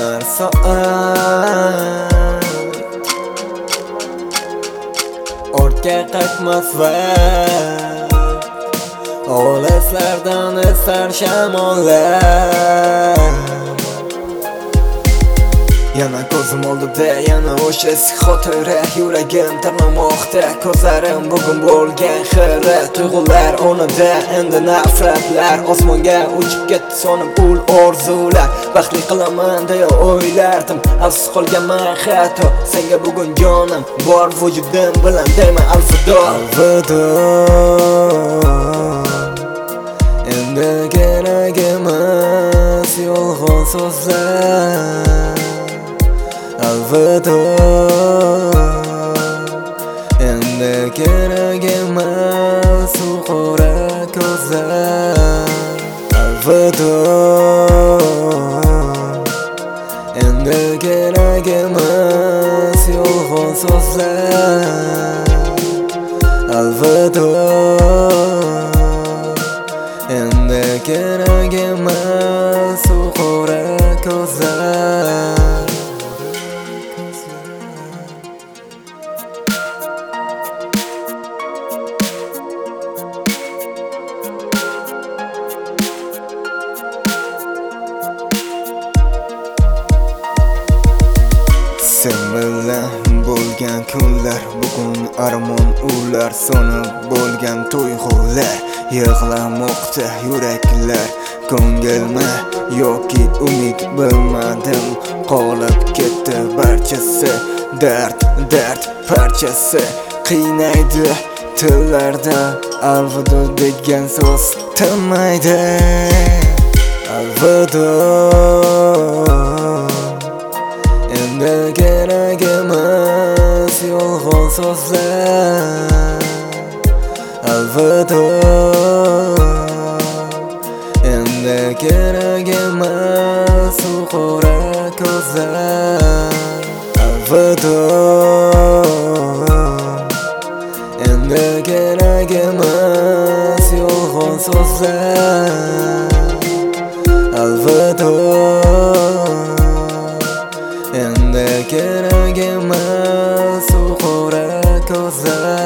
sanar soat ortga qaytmas vaqt olislardan esar shamollar yana ko'zim oldida yana o'sha eski xotira yuragim tirnamoqda ko'zlarim bugun bo'lgan xira tuyg'ular o'rnida endi nafratlar osmonga uchib ketdi sonib ul orzular baxtli qilaman deya o'ylardim afsus qolganman xato senga bugun jonim bor vujudim bilan deyman alvido alvido endi kerak emas yolg'on so'zlar alvido endi kerak emas u qora ko'zlar alvido endi kerak emas yolg'on so'zlar alvido endi kerak emas u qora ko'zlar sen bilan bo'lgan kunlar bugun armon ular so'nib bo'lgan tuyg'ular yig'lamoqda yuraklar ko'ngilma yoki umid bilmadim qolib ketdi barchasi dard parchasi qiynaydi tillarda alvido degan so'z tinmaydi alvido endi kerak emas yolg'on so'zlar alvido endi kerak emas u qora ko'zlar alvido endi kerak emas yolg'on so'zlar alvido endi kerak emas u qora ko'zlar